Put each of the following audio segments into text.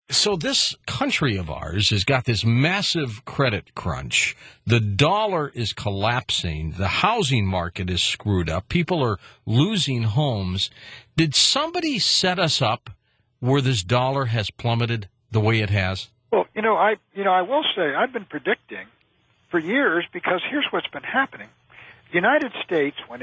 So this country of ours has got this massive credit crunch. The dollar is collapsing. The housing market is screwed up. People are losing homes. Did somebody set us up where this dollar has plummeted the way it has? Well, I will say I've been predicting for years, because here's what's been happening. The United States, when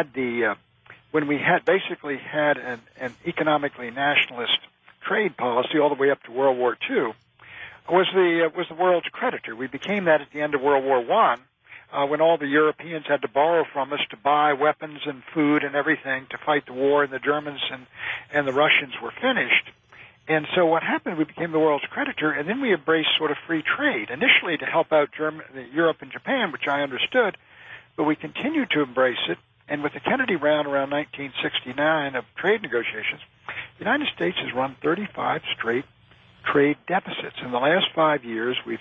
we basically had an economically nationalist trade policy all the way up to World War II, was the world's creditor. We became that at the end of World War I, when all the Europeans had to borrow from us to buy weapons and food and everything to fight the war, and the Germans and the Russians were finished. And so what happened, we became the world's creditor, and then we embraced sort of free trade, initially to help out Europe and Japan, which I understood, but we continued to embrace it. And with the Kennedy round around 1969 of trade negotiations, the United States has run 35 straight trade deficits. In the last 5 years, we've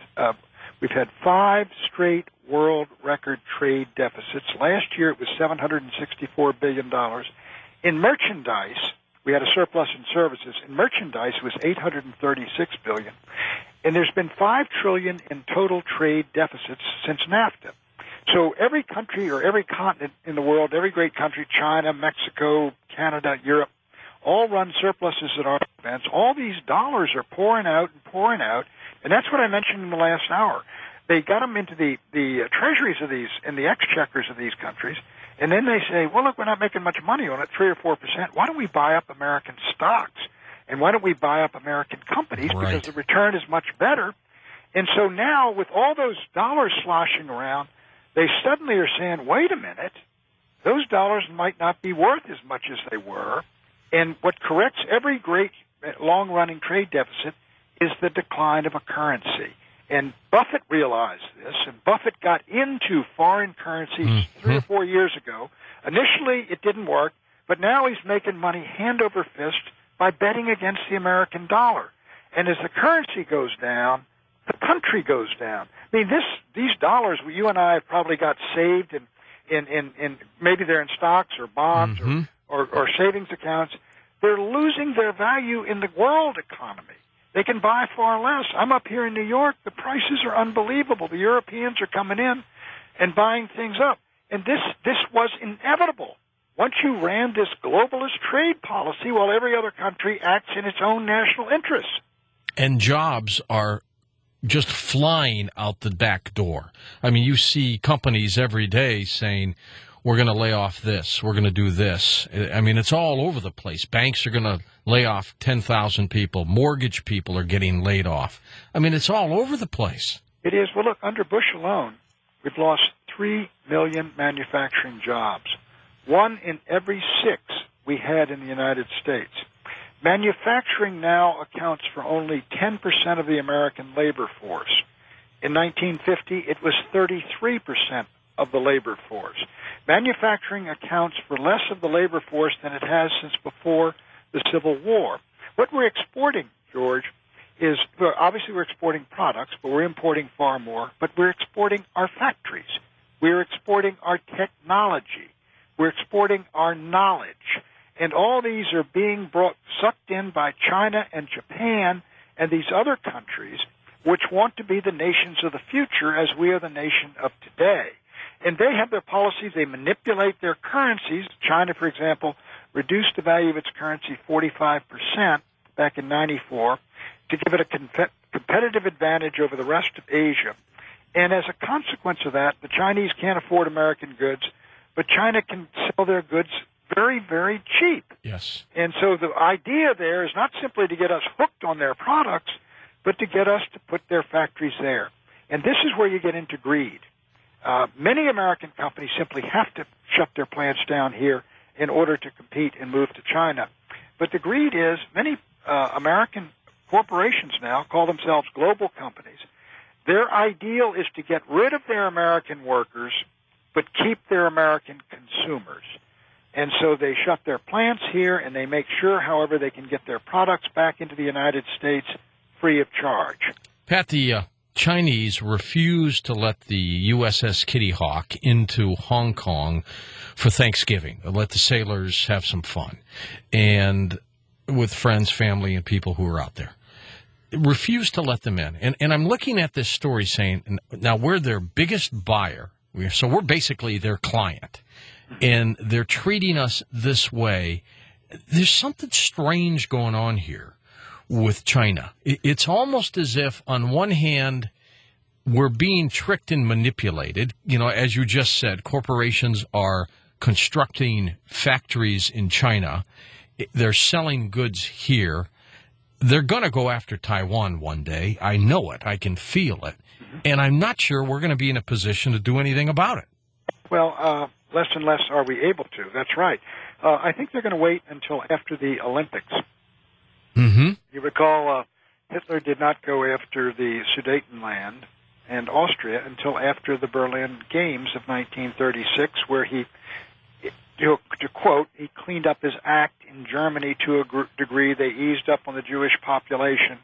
had 5 straight world record trade deficits. Last year, it was $764 billion. In merchandise, we had a surplus in services. In merchandise, it was $836 billion. And there's been $5 trillion in total trade deficits since NAFTA. So every country or every continent in the world, every great country, China, Mexico, Canada, Europe, all run surpluses at our expense. All these dollars are pouring out, and that's what I mentioned in the last hour. They got them into the treasuries of these and the exchequers of these countries, and then they say, well, look, we're not making much money on it, 3 or 4%. Why don't we buy up American stocks? And why don't we buy up American companies? Right. Because the return is much better. And so now, with all those dollars sloshing around, they suddenly are saying, wait a minute, those dollars might not be worth as much as they were. And what corrects every great long-running trade deficit is the decline of a currency. And Buffett realized this, and Buffett got into foreign currencies 3 or 4 years ago. Initially, it didn't work, but now he's making money hand over fist by betting against the American dollar. And as the currency goes down, the country goes down. I mean, these dollars, you and I have probably got saved in maybe they're in stocks or bonds or savings accounts. They're losing their value in the world economy. They can buy far less. I'm up here in New York. The prices are unbelievable. The Europeans are coming in and buying things up. And this was inevitable. Once you ran this globalist trade policy while every other country acts in its own national interests. And jobs are just flying out the back door. I mean, you see companies every day saying, we're going to lay off this, we're going to do this. I mean, it's all over the place. Banks are going to lay off 10,000 people. Mortgage people are getting laid off. I mean, it's all over the place. It is. Well, look, under Bush alone, we've lost 3 million manufacturing jobs. 1 in every 6 we had in the United States. Manufacturing now accounts for only 10% of the American labor force. In 1950, it was 33% of the labor force. Manufacturing accounts for less of the labor force than it has since before the Civil War. What we're exporting, George, is, well, obviously we're exporting products, but we're importing far more, but we're exporting our factories. We're exporting our technology. We're exporting our knowledge. And all these are being sucked in by China and Japan and these other countries, which want to be the nations of the future as we are the nation of today. And they have their policies. They manipulate their currencies. China, for example, reduced the value of its currency 45% back in 94 to give it a competitive advantage over the rest of Asia. And as a consequence of that, the Chinese can't afford American goods, but China can sell their goods very, very cheap. Yes. And so the idea there is not simply to get us hooked on their products, but to get us to put their factories there. And this is where you get into greed. Many American companies simply have to shut their plants down here in order to compete and move to China. But the greed is many American corporations now call themselves global companies. Their ideal is to get rid of their American workers, but keep their American consumers. And so they shut their plants here, and they make sure, however, they can get their products back into the United States free of charge. Pat, the Chinese refused to let the USS Kitty Hawk into Hong Kong for Thanksgiving, let the sailors have some fun, and with friends, family, and people who were out there. refuse to let them in. And I'm looking at this story saying, now we're their biggest buyer. So we're basically their client. And they're treating us this way. There's something strange going on here with China. It's almost as if, on one hand, we're being tricked and manipulated. You know, as you just said, corporations are constructing factories in China. They're selling goods here. They're going to go after Taiwan one day. I know it. I can feel it. And I'm not sure we're going to be in a position to do anything about it. Well, less and less are we able to. That's right. I think they're going to wait until after the Olympics. Mm-hmm. You recall Hitler did not go after the Sudetenland and Austria until after the Berlin Games of 1936, where he, to quote, he cleaned up his act in Germany to a degree. They eased up on the Jewish population.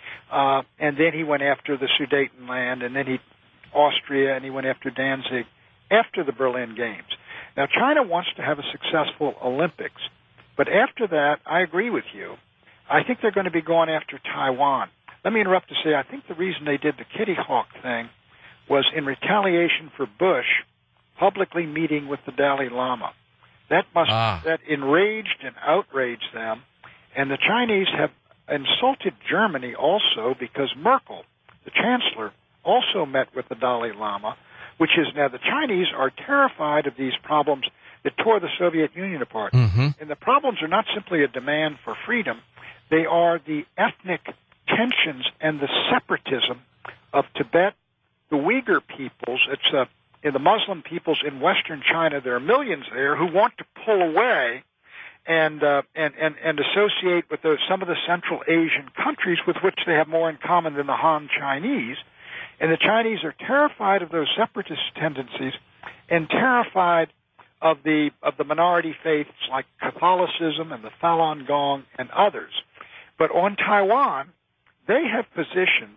And then he went after the Sudetenland, and then Austria, and he went after Danzig after the Berlin Games. Now, China wants to have a successful Olympics, but after that, I agree with you. I think they're going to be going after Taiwan. Let me interrupt to say I think the reason they did the Kitty Hawk thing was in retaliation for Bush publicly meeting with the Dalai Lama. That enraged and outraged them, and the Chinese have insulted Germany also because Merkel, the chancellor, also met with the Dalai Lama, which is now the Chinese are terrified of these problems that tore the Soviet Union apart. Mm-hmm. And the problems are not simply a demand for freedom. They are the ethnic tensions and the separatism of Tibet, the Uyghur peoples. It's in the Muslim peoples in Western China. There are millions there who want to pull away and associate with some of the Central Asian countries with which they have more in common than the Han Chinese. And the Chinese are terrified of those separatist tendencies and terrified of the minority faiths like Catholicism and the Falun Gong and others. But on Taiwan, they have positioned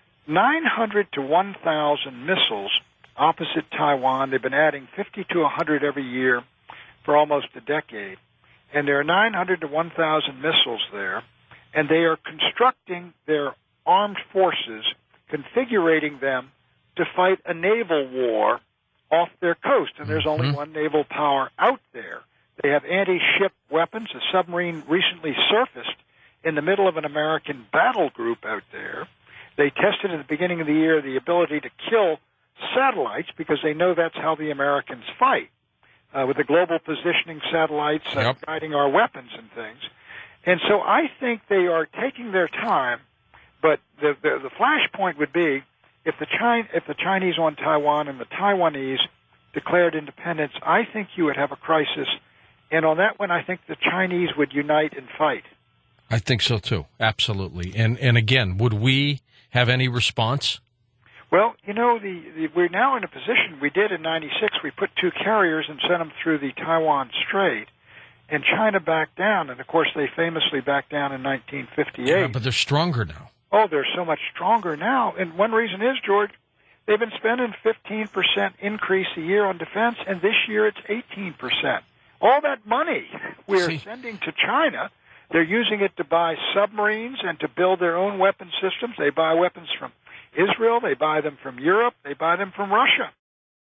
900 to 1,000 missiles opposite Taiwan. They've been adding 50 to 100 every year for almost a decade. And there are 900 to 1,000 missiles there, and they are constructing their armed forces, configuring them to fight a naval war off their coast, and there's only one naval power out there. They have anti-ship weapons. A submarine recently surfaced in the middle of an American battle group out there. They tested at the beginning of the year the ability to kill satellites because they know that's how the Americans fight, with the global positioning satellites guiding our weapons and things. And so I think they are taking their time, but the flashpoint would be if the Chinese on Taiwan and the Taiwanese declared independence, I think you would have a crisis. And on that one, I think the Chinese would unite and fight. I think so, too. Absolutely. And again, would we have any response? Well, you know, we're now in a position, we did in 96, we put 2 carriers and sent them through the Taiwan Strait, and China backed down, and of course they famously backed down in 1958. Yeah, but they're stronger now. Oh, they're so much stronger now, and one reason is, George, they've been spending 15% increase a year on defense, and this year it's 18%. All that money we're sending to China, they're using it to buy submarines and to build their own weapon systems. They buy weapons from Israel, they buy them from Europe, they buy them from Russia.